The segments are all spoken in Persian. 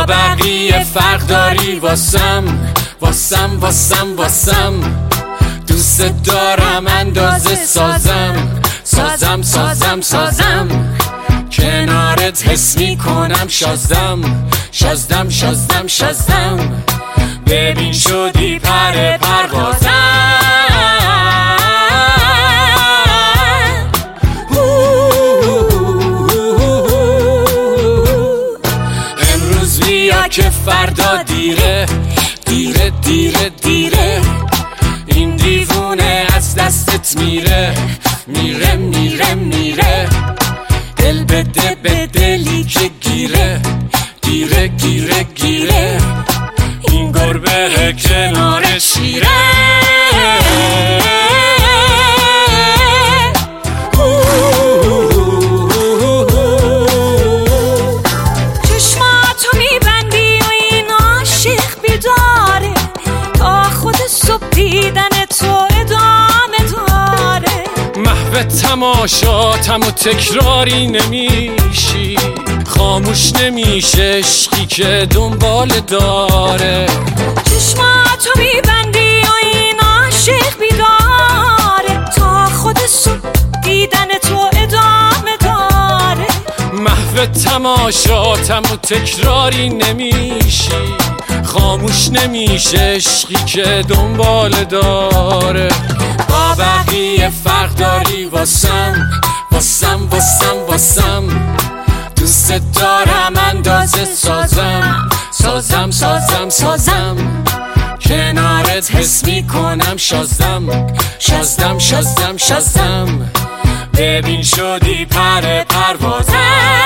بقیه فرق داری واسم واسم واسم واسم دوست دارم اندازه سازم سازم سازم سازم کنارت حس میکنم شازدم شازدم شازدم شازدم ببین شدی پر پروازم امروز بیا که فردا دیره دیره دیره دیره این دیوونه از دستت میره میره میره میره دل بده به دلی که گیره گیره گیره گیره این گربه کنار شیره چشماتو میبندی و این عاشق بیداره تا خود صبح دیدن تو ادامه داره محو تماشاتم و تکراری نمیشی خاموش نمیشه عشقی که دنبال داره چشماتو میبندی و این عاشق بیداره تا خود صبح دیدن تو ادامه داره محو تماشاتم و تکراری نمیشی خاموش نمیشه عشقی که دنبال داره با بقیه فرق داری واسم واسم واسم واسم دوست دارم اندازه سازم سازم سازم سازم کنارت حس میکنم شازدم شازدم شازدم شازدم ببین شدی پر پروازم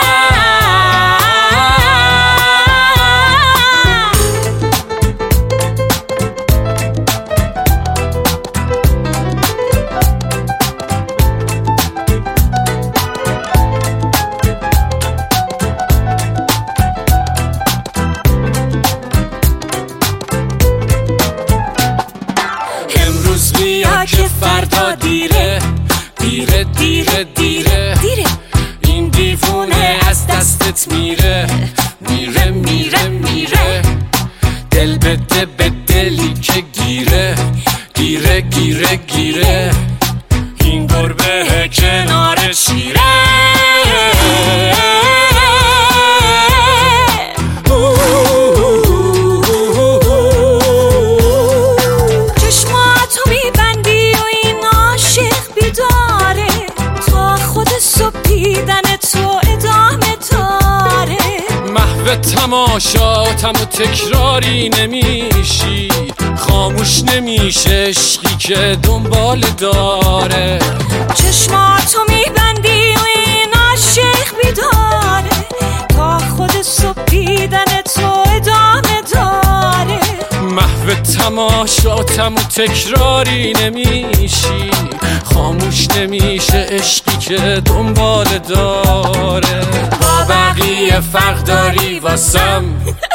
بیا که فردا دیره دیره دیره دیره دیره این دیوونه از دستت میره میره میره میره دل بده به دلی که گیره گیره گیره گیره این گربه کنار شیره تماشاتم و تکراری نمیشی خاموش نمیشه عشقی که دنبال داره چشماتو میبندی و این عاشق بیداره تا خود صبح دیدن تو ادامه داره محو تماشاتم و تکراری نمیشی خاموش نمیشه عشقی که دنبال داره با بقیه فرق داری واسم